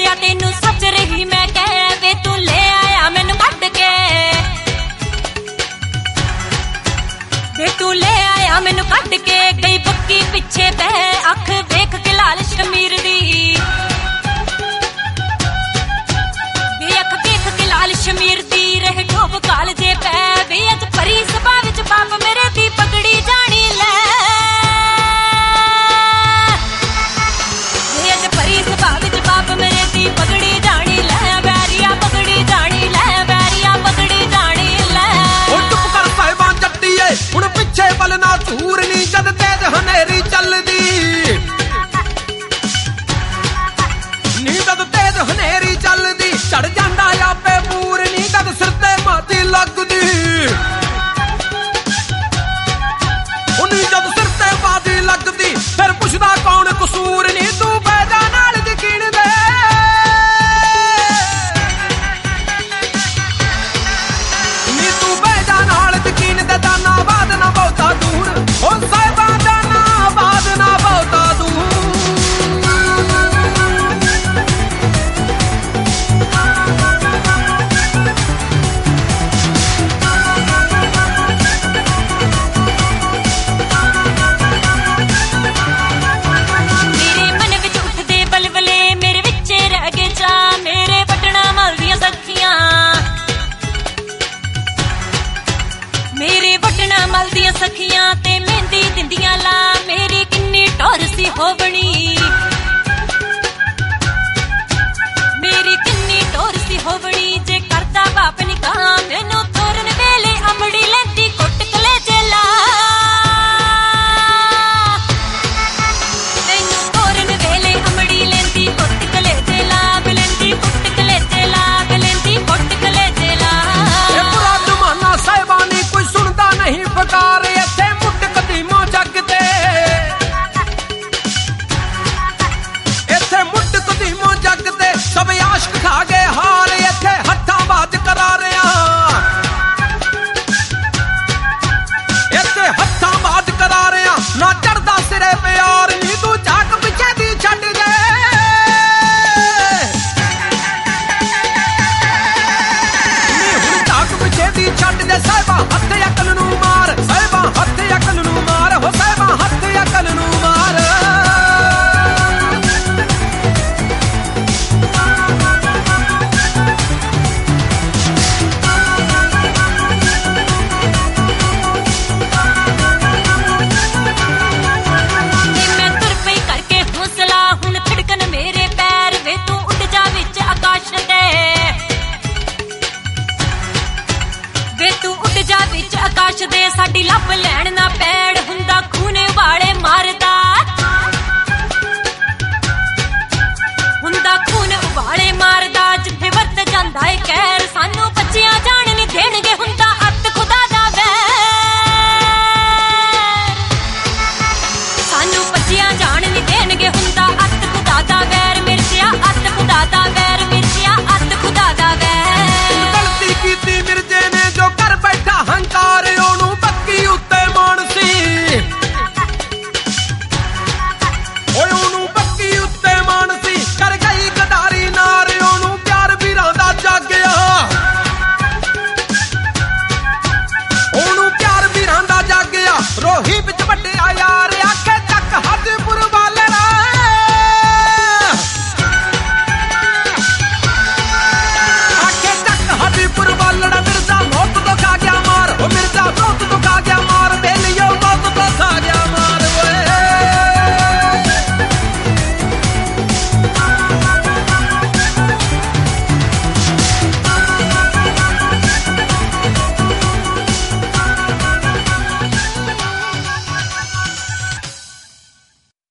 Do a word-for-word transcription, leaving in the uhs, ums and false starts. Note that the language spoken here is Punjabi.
ਆ ਤੈਨੂੰ ਸੱਚ ਰਹੀ ਮੈਂ ਕਹਿ ਵੇ ਤੂੰ ਲੈ ਆਇਆ ਮੈਨੂੰ ਕੱਢ ਕੇ ਵੇ ਤੂੰ ਲੈ ਆਇਆ ਮੈਨੂੰ ਕੱਢ ਕੇ ਗਈ ਬੱਕੀ ਪਿੱਛੇ ਬੈ ਅੱਖ ਵੇਖ ਕੇ ਲਾਲ ਸ਼ਮੀਰ ਦੀ ਵੇ ਅੱਖ ਵੇਖ ਕੇ ਲਾਲ ਸ਼ਮੀਰ ਦੀ ਰਹਿ ਢੋਬ ਕਾਲ ਜੇ ਪੈ ਵੇ ਅੱਜ ਪਰੀ ਸਭਾ ਵਿੱਚ ਬਾਪ ਮੇਰੇ ਦੀ ਪਗੜੀ ਜਾਣੀ ਲੈ ਵੇ ਅੱਜ ਪਰੀ ਸਭਾ ਵਿੱਚ ਬਾਪ ਮੇਰੇ ਦੀ ਪਗੜੀ ਜਾਣੀ ਲੈ ਵੈਰੀਆ ਪਗੜੀ ਜਾਣੀ ਲੈ ਵੈਰੀਆ ਪਗੜੀ ਜਾਣੀ ਲੈ ਉਹ ਚੁੱਪ ਕਰ ਸਾਹਿਬਾਂ ਜੱਟੀਏ ਹੁਣ ਪਿੱਛੇ ਵੱਲ ਨਾ ਝੂਰ ਨੀ ਜਦ ਤੇਜ਼ ਹਨੇਰੀ ਚੱਲਦੀ ਨੀ ਜਦ ਤੇਜ਼ ਹਨੇਰੀ ਚੱਲਦੀ ਚੜ ਜਾਂਦਾ ਆਪੇ ਪੂਰ ਨੀ ਜਦ ਸਿਰ ਤੇ ਮਾਤੀ ਲੱਗਦੀ ਉਨੀ ਜਦ ਸਿਰ ਤੇ ਬਾਦੀ ਲੱਗਦੀ ਫਿਰ ਪੁੱਛਦਾ ਕੌਣ ਕਸੂਰ ਨੀ ਤੂੰ ਬੈਜਾ ਨਾਲ ਯਕੀਨ ਦੇ ਨੀ ਤੂੰ ਬੈਜਾ ਨਾਲ ਯਕੀਨ ਦੇ ਦਾਨਾ ਬਾਦ ਨਾ ਬਹੁਤਾ ਦੂਰ ਉਹ ਸਾਹਿਬਾਂ ਦਾਨਾ ਬਾਦ ਨਾ ਬਹੁਤਾ ਦੂਰ ਮੇਰੇ ਮਨ ਵਿੱਚ ਉੱਠਦੇ ਬਲਬਲੇ ਮੇਰੇ ਵਿੱਚ ਰਹਿ ਗਏ ਚਾ ਮੇਰੇ ਵਟਣਾ ਮਲਦੀਆਂ ਸਖੀਆਂ ਮੇਰੇ ਵਟਣਾ ਮਲਦੀਆਂ ਸਖੀਆਂ ਤੇ ਮਹਿੰਦੀ ਦਿੰਦੀਆਂ ਲਾ ਮੇਰੀ ਕਿੰਨੀ ਟੌਰ ਸੀ ਹੋਵਣੀ ਮੇਰੀ ਕਿੰਨੀ ਟੌਰ ਸੀ ਹੋਵਣੀ ਜੇ ਕਰਦਾ ਬਾਪ ਨਿਕਾਹ ਮੈਨੂੰ ਤੋਰਨ ਵੇਲੇ ਅਮੜੀ ਲੈਂਦੀ ਕੁੱਟ ਕਲੇਜੇ ਲਾ ਮੈਨੂੰ ਤੋਰਨ ਵੇਲੇ ਅਮੜੀ ਲੈਂਦੀ ਕੁੱਟ ਕਲੇਜੇ ਲਾ ਲੈਂਦੀ ਕੁੱਟ ਕਲੇਜੇ ਲਾ ਲੈਂਦੀ ਕੁੱਟ ਕਲੇਜੇ ਲਾ ਇਹ ਬੁਰਾ ਜ਼ਮਾਨਾ ਸਾਹਿਬਾਂ ਨੀ ਕੋਈ ਸੁਣਦਾ ਨਹੀਂ ਫਕਾਰ ਇੱਥੇ ਮੁੱਢ ਕਦੀਮੋਂ ਜੱਗ ਤੇ ਇੱਥੇ ਮੁੱਢ ਕਦੀਮੋਂ ਜੱਗ ਤੇ ਸਭ ਆਸ਼ਕ ਖਾ ਗਏ ਹਾਰ ਇੱਥੇ ਹੱਥਾਂ ਬਾਜ ਕਰਾ ਰਿਆ ਇੱਥੇ ਹੱਥਾਂ ਬਾਜ ਕਰਾ ਰਿਆ ਨਾ ਚੜਦਾ ਸਿਰੇ ਪਿਆਰ ਨੀ ਤੂੰ ਜਾਗ ਪਿੱਛੇ ਦੀ ਛੱਡ ਦੇ ਨੀ ਹੁਣ ਜਾਗ ਪਿੱਛੇ ਦੀ ਛੱਡ ਦੇ ਸਾਹਿਬਾਂ ਹੱਥ ਅਕਲ ਨੂੰ ਮਾਰ ਸਾਹਿਬਾਂ ਹੱਥ ਅਕਲ ਨੂੰ ਮਾਰ ਹੋ ਸਾਹਿਬਾਂ ਹੱਥ ਅਕਲ ਨੂੰ ਮਾਰ ਨੀ ਮੈਂ ਤੁਰ ਪਈ ਕਰਕੇ ਹੌਸਲਾ ਹੁਣ ਧੜਕਣ ਮੇਰੇ ਪੈਰ ਵੇ ਤੂੰ ਉੱਡ ਜਾ ਵਿੱਚ ਆਕਾਸ਼ ਤੇ ਵੇ ਤੂੰ ਉੱਡ ਜਾ ਵਿੱਚ ਆਕਾਸ਼ ਦੇ ਸਾਡੀ ਲੱਭ ਲੈਣ ਨਾ ਪੈੜ ਹੁੰਦਾ ਖੂਨੇ ਵਾਲੇ ਮਾਰਦਾ ਹੁੰਦਾ ਖੂਨ ਉਬਾਲੇ ਮਾਰਦਾ ਜਿੱਥੇ ਵਰਤ ਜਾਂਦਾ ਏ ਕਹਿਰ ਸਾਨੂੰ ਬੱਚਿਆਂ ਜਾਣ ਨਹੀਂ ਦੇਣਗੇ ਹੁੰਦਾ ਅੱਤ ਖੁਦਾ ਦਾ ਵੈਰ ਸਾਨੂੰ ਬੱਚਿਆਂ ਜਾਣ ਨਹੀਂ ਦੇਣਗੇ ਹੁੰਦਾ ਅੱਤ ਖੁਦਾ ਦਾ ਵੈਰ ਮਿਰਜਿਆ ਅੱਤ ਖੁਦਾ ਦਾ ਵੈਰ ਮਿਰਜਿਆ ਅੱਤ ਖੁਦਾ ਦਾ ਵੈਰ ਗਲਤੀ ਕੀਤੀ ਮਿਰਜੇ ਨੇ ਜੋ ਕਰ ਬੈਠਾ ਹੰਕਾਰ ਉਹਨੂੰ ਬੱਕੀ ਉੱਤੇ ਮਾਣ ਸੀ ਓਏ ਉਹਨੂੰ ਬੱਕੀ ਉੱਤੇ ਮਾਣ ਸੀ ਕਰ ਗਈ ਗਦਾਰੀ ਨਾਰ ਉਹਨੂੰ ਪਿਆਰ ਵੀਰਾਂ ਦਾ ਜਾਗਿਆ ਉਹਨੂੰ ਪਿਆਰ ਵੀਰਾਂ ਦਾ ਜਾਗਿਆ ਰੋਹੀ ਵਿੱਚ ਵੱਡਿਆ ਯਾਰ